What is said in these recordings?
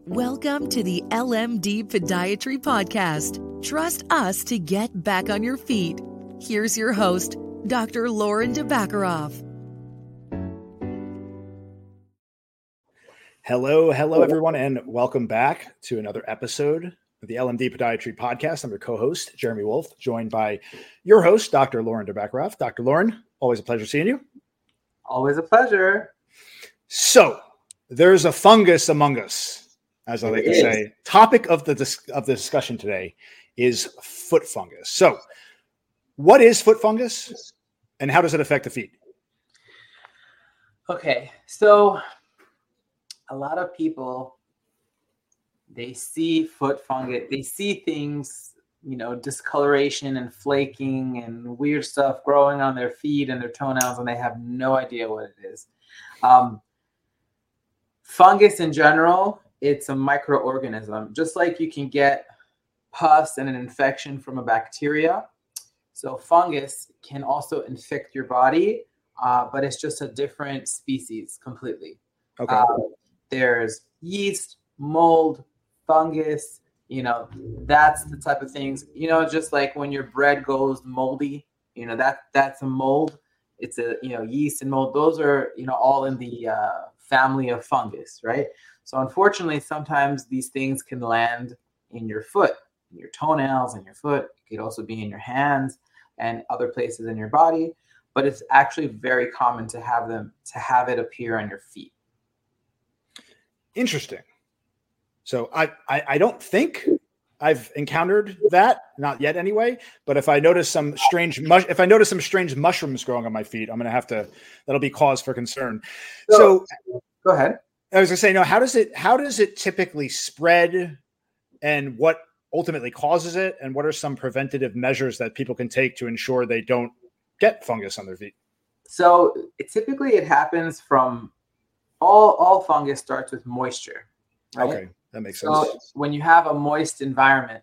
Welcome to the LMD Podiatry Podcast. Trust us to get back on your feet. Here's your host, Dr. Lauren DeBaccaroff. Hello, everyone, and welcome back to another episode of the LMD Podiatry Podcast. I'm your co-host, Jeremy Wolf, joined by your host, Dr. Lauren DeBaccaroff. Dr. Lauren, always a pleasure seeing you. Always a pleasure. So, there's a fungus among us, as I like to say. Topic of the discussion today is foot fungus. So, what is foot fungus, and how does it affect the feet? Okay, so a lot of people, they see foot fungus, they see things, discoloration and flaking and weird stuff growing on their feet and their toenails, and they have no idea what it is. Fungus in general, it's a microorganism. Just like you can get pus and an infection from a bacteria, so fungus can also infect your body, but it's just a different species completely. Okay. There's yeast, mold, fungus, that's the type of things, just like when your bread goes moldy, that's a mold. It's a, yeast and mold. Those are, all in the family of fungus, right? So unfortunately, sometimes these things can land in your foot, in your toenails, in your foot. It could also be in your hands and other places in your body. But it's actually very common to have it appear on your feet. Interesting. So I don't think I've encountered that, not yet anyway. But if I notice some strange mushrooms growing on my feet, that'll be cause for concern. So go ahead. I was gonna say, no. How does it typically spread, and what ultimately causes it, and what are some preventative measures that people can take to ensure they don't get fungus on their feet? So typically it happens from all fungus starts with moisture. Right? Okay, that makes sense. So when you have a moist environment,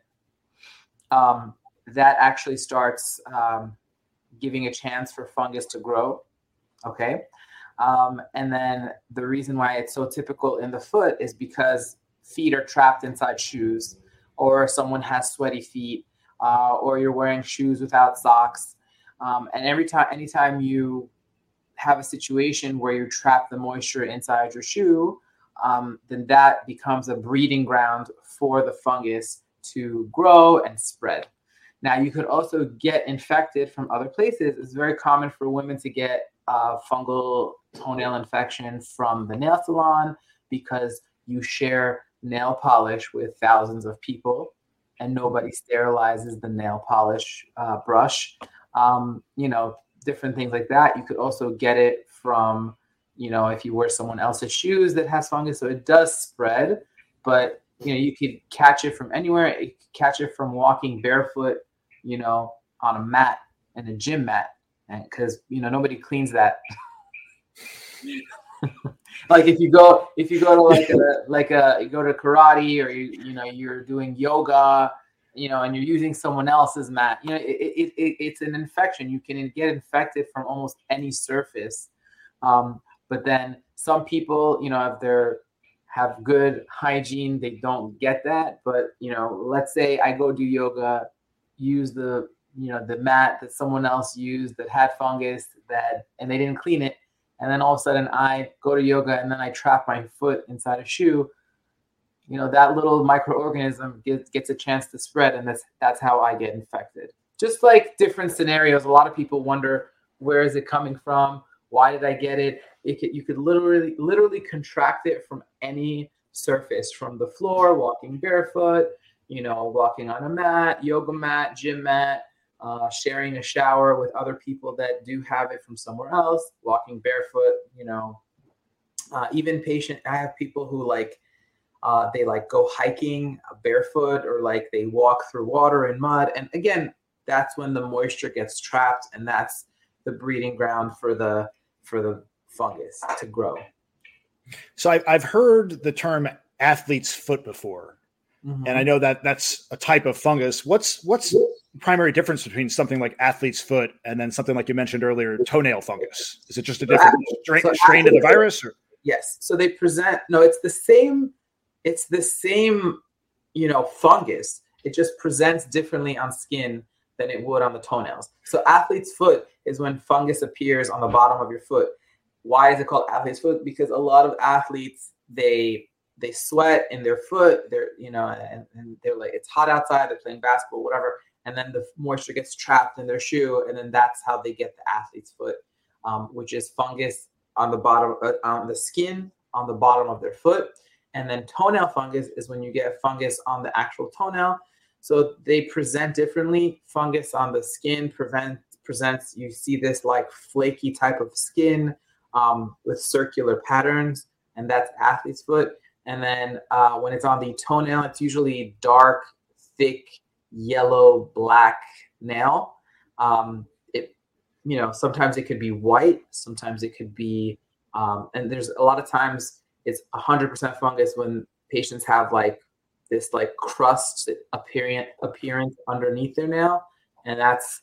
that actually starts giving a chance for fungus to grow. Okay. And then the reason why it's so typical in the foot is because feet are trapped inside shoes, or someone has sweaty feet, or you're wearing shoes without socks. And anytime you have a situation where you trap the moisture inside your shoe, then that becomes a breeding ground for the fungus to grow and spread. Now, you could also get infected from other places. It's very common for women to get fungal toenail infection from the nail salon, because you share nail polish with thousands of people and nobody sterilizes the nail polish brush. Different things like that. You could also get it from, if you wear someone else's shoes that has fungus. So it does spread, but you could catch it from anywhere. You could catch it from walking barefoot, on a mat, and a gym mat, because nobody cleans that. Like if you go to you go to karate, or you're doing yoga, and you're using someone else's mat, it's an infection. You can get infected from almost any surface. But then some people, have good hygiene, they don't get that. But let's say I go do yoga, use the mat that someone else used that had fungus, and they didn't clean it, and then all of a sudden I go to yoga and then I trap my foot inside a shoe. That little microorganism gets a chance to spread, and that's how I get infected. Just like different scenarios, a lot of people wonder, where is it coming from? Why did I get it? You could literally contract it from any surface, from the floor, walking barefoot, walking on a mat, yoga mat, gym mat, sharing a shower with other people that do have it from somewhere else, walking barefoot, even I have people who they go hiking barefoot, or they walk through water and mud. And again, that's when the moisture gets trapped, and that's the breeding ground for the fungus to grow. So I've heard the term athlete's foot before. Mm-hmm. And I know that that's a type of fungus. What's the primary difference between something like athlete's foot and then something like you mentioned earlier, toenail fungus? Is it just a different strain of the virus? Or? Yes. So it's the same it's the same, fungus. It just presents differently on skin than it would on the toenails. So athlete's foot is when fungus appears on the bottom of your foot. Why is it called athlete's foot? Because a lot of athletes, they sweat in their foot. They're, and they're like, it's hot outside. They're playing basketball, whatever. And then the moisture gets trapped in their shoe. And then that's how they get the athlete's foot, which is fungus on the bottom, on the skin, on the bottom of their foot. And then toenail fungus is when you get fungus on the actual toenail. So they present differently. Fungus on the skin presents, you see this like flaky type of skin with circular patterns, and that's athlete's foot. And then when it's on the toenail, it's usually dark, thick, yellow, black nail. Sometimes it could be white, sometimes it could be, and there's a lot of times it's 100% fungus when patients have like this like crust appearance underneath their nail, and that's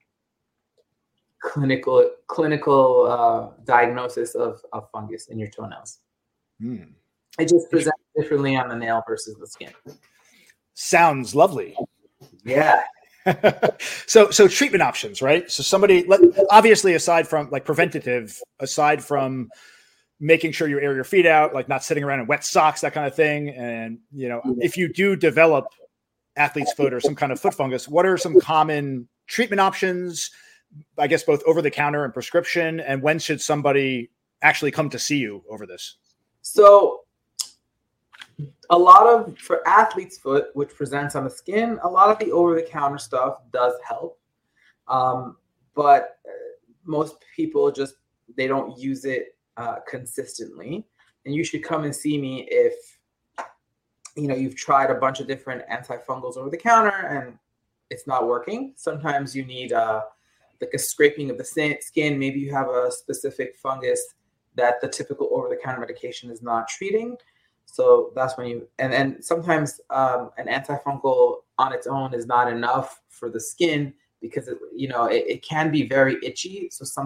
clinical diagnosis of fungus in your toenails. It just presents differently on the nail versus the skin. Sounds lovely. Yeah. So treatment options, right? So somebody, obviously, aside from like preventative, aside from making sure you air your feet out, like not sitting around in wet socks, that kind of thing. And, if you do develop athlete's foot or some kind of foot fungus, what are some common treatment options, I guess, both over the counter and prescription? And when should somebody actually come to see you over this? So for athlete's foot, which presents on the skin, a lot of the over-the-counter stuff does help. But most people they don't use it consistently. And you should come and see me if, you've tried a bunch of different antifungals over the counter and it's not working. Sometimes you need like a scraping of the skin. Maybe you have a specific fungus that the typical over-the-counter medication is not treating. So that's when and sometimes an antifungal on its own is not enough for the skin because it can be very itchy.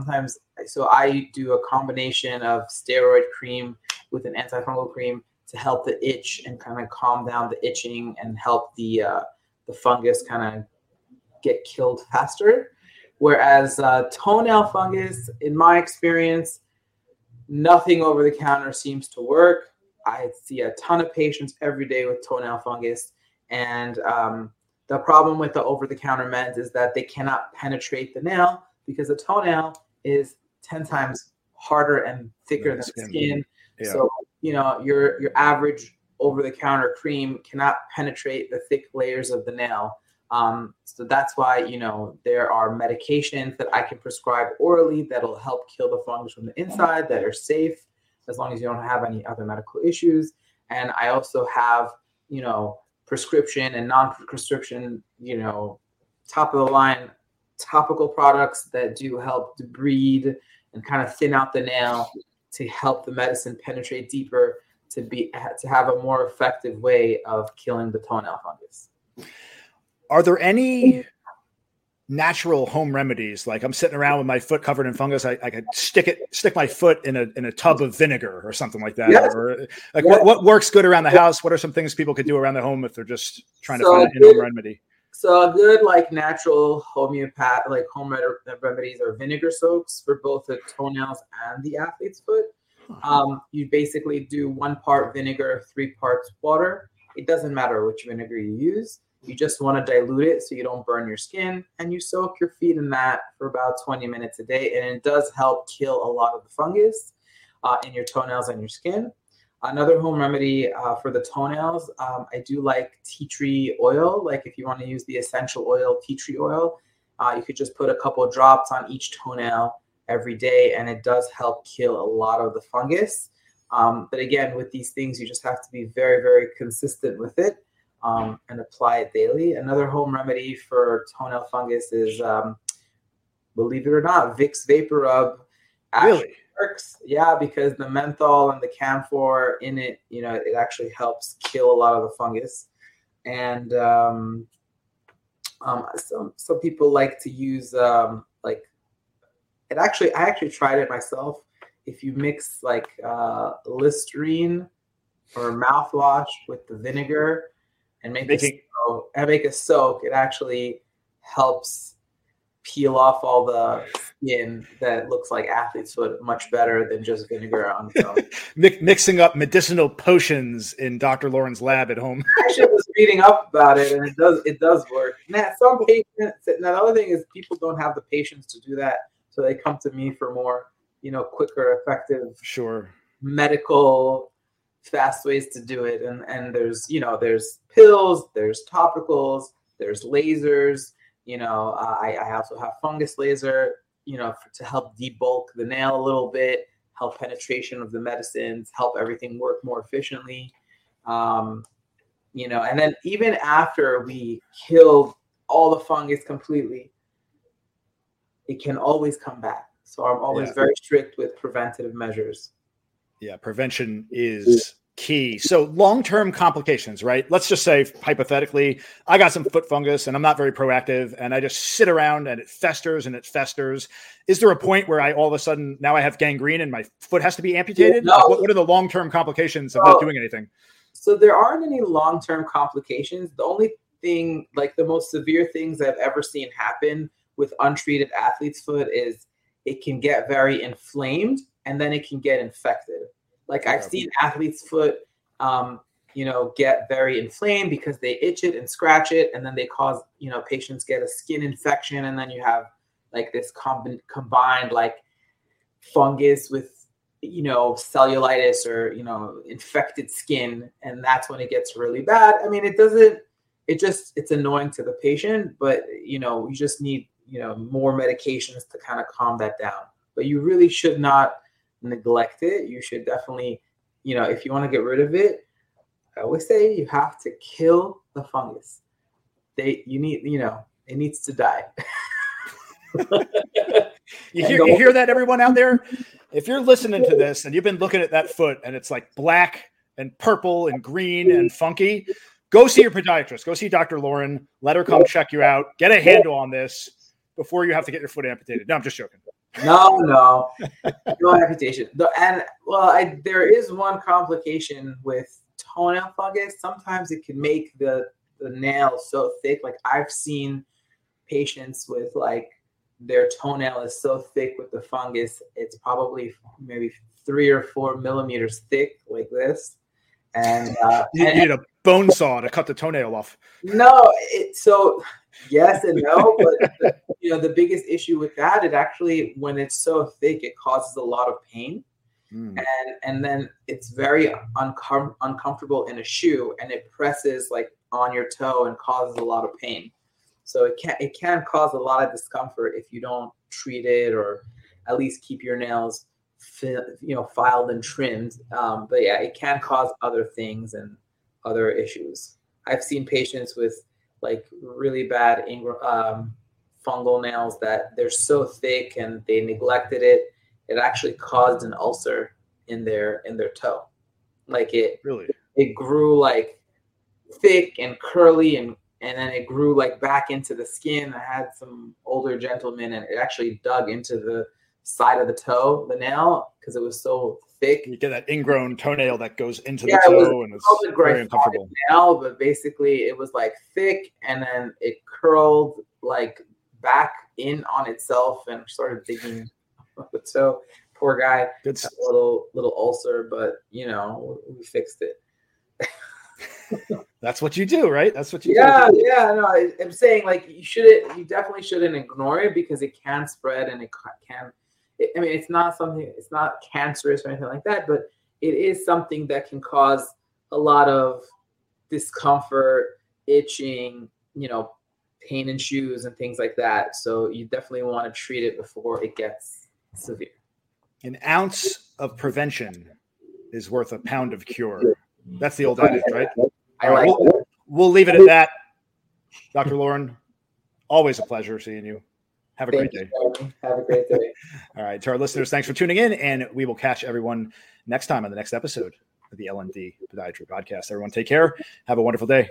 So I do a combination of steroid cream with an antifungal cream to help the itch and kind of calm down the itching and help the fungus kind of get killed faster. Whereas toenail fungus, in my experience, nothing over the counter seems to work. I see a ton of patients every day with toenail fungus. And the problem with the over-the-counter meds is that they cannot penetrate the nail because the toenail is 10 times harder and thicker than the skin. Yeah. So, your average over-the-counter cream cannot penetrate the thick layers of the nail. So that's why, there are medications that I can prescribe orally that'll help kill the fungus from the inside that are safe as long as you don't have any other medical issues. And I also have, prescription and non-prescription, top of the line topical products that do help debride and kind of thin out the nail to help the medicine penetrate deeper to have a more effective way of killing the toenail fungus. Are there any natural home remedies? Like I'm sitting around with my foot covered in fungus. I could stick my foot in a tub of vinegar or something like that. Yes. Or like what works good around the house? What are some things people could do around the home if they're just trying to find an in-home remedy? So a good natural homeopath, home remedies are vinegar soaks for both the toenails and the athlete's foot. You basically do 1 part vinegar, 3 parts water. It doesn't matter which vinegar you use. You just want to dilute it so you don't burn your skin, and you soak your feet in that for about 20 minutes a day, and it does help kill a lot of the fungus in your toenails and your skin. Another home remedy for the toenails, I do like tea tree oil. Like if you want to use the essential oil, tea tree oil, you could just put a couple of drops on each toenail every day, and it does help kill a lot of the fungus. But again, with these things, you just have to be very, very consistent with it. And apply it daily. Another home remedy for toenail fungus is, believe it or not, Vicks Vapor Rub. Really works. Yeah, because the menthol and the camphor in it, it actually helps kill a lot of the fungus. And some people like to use I actually tried it myself. If you mix Listerine or mouthwash with the vinegar and make a soak, it actually helps peel off all the skin that looks like athlete's foot much better than just vinegar on its own. Mixing up medicinal potions in Dr. Lauren's lab at home. I actually was reading up about it, and it does work. Now, some patients. Now, the other thing is people don't have the patience to do that, so they come to me for more, quicker, effective, medical, fast ways to do it. And there's pills, there's topicals, there's lasers. I also have fungus laser, to help debulk the nail a little bit, help penetration of the medicines, help everything work more efficiently. And then even after we kill all the fungus completely, it can always come back. So I'm always very strict with preventative measures. Yeah, prevention is key. So long-term complications, right? Let's just say, hypothetically, I got some foot fungus and I'm not very proactive and I just sit around and it festers and it festers. Is there a point where I all of a sudden now I have gangrene and my foot has to be amputated? No. What are the long-term complications of not doing anything? So there aren't any long-term complications. The only thing, like the most severe things I've ever seen happen with untreated athlete's foot is it can get very inflamed and then it can get infected. Like I've seen athlete's foot, get very inflamed because they itch it and scratch it, and then they cause, patients get a skin infection, and then you have like this combined like fungus with, cellulitis or, infected skin, and that's when it gets really bad. I mean, it's annoying to the patient, but, you just need, more medications to kind of calm that down. But you really should not neglect it. You should definitely, if you want to get rid of it, I always say you have to kill the fungus. It needs to die. You hear that, everyone out there? If you're listening to this and you've been looking at that foot and it's like black and purple and green and funky, go see your podiatrist. Go see Dr. Lauren. Let her come check you out. Get a handle on this before you have to get your foot amputated. No, I'm just joking. No amputation. There is one complication with toenail fungus. Sometimes it can make the nail so thick. Like I've seen patients with like their toenail is so thick with the fungus, it's probably maybe 3 or 4 millimeters thick, like this. And you need a bone saw to cut the toenail off. No, yes and no, but the biggest issue with that, it actually, when it's so thick, it causes a lot of pain, and then it's very uncomfortable in a shoe, and it presses like on your toe and causes a lot of pain. So it can cause a lot of discomfort if you don't treat it or at least keep your nails filed and trimmed. But yeah, it can cause other things and other issues. I've seen patients with like really bad fungal nails that they're so thick and they neglected it. It actually caused an ulcer in their toe. Like it grew like thick and curly and then it grew like back into the skin. I had some older gentlemen and it actually dug into the side of the toe, the nail, because it was so thick. You get that ingrown toenail that goes into the toe, and it's very uncomfortable. Nail, but basically it was like thick, and then it curled like back in on itself and started digging. So poor guy, good little ulcer, but we fixed it. That's what you do, right? That's what you do. Yeah. No, I'm saying like you definitely shouldn't ignore it because it can spread and it can. It's not cancerous or anything like that, but it is something that can cause a lot of discomfort, itching, pain in shoes and things like that. So you definitely want to treat it before it gets severe. An ounce of prevention is worth a pound of cure. That's the old adage, right? We'll leave it at that. Dr. Lauren, always a pleasure seeing you. Have a great day. Have a great day. All right. To our listeners, thanks for tuning in, and we will catch everyone next time on the next episode of the LMD Podiatry Podcast. Everyone take care. Have a wonderful day.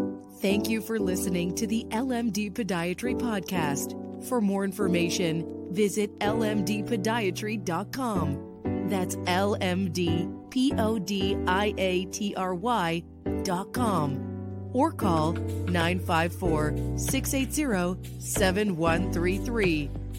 Thank you for listening to the LMD Podiatry Podcast. For more information, visit lmdpodiatry.com. That's lmdpodiatry.com. Or call 954-680-7133.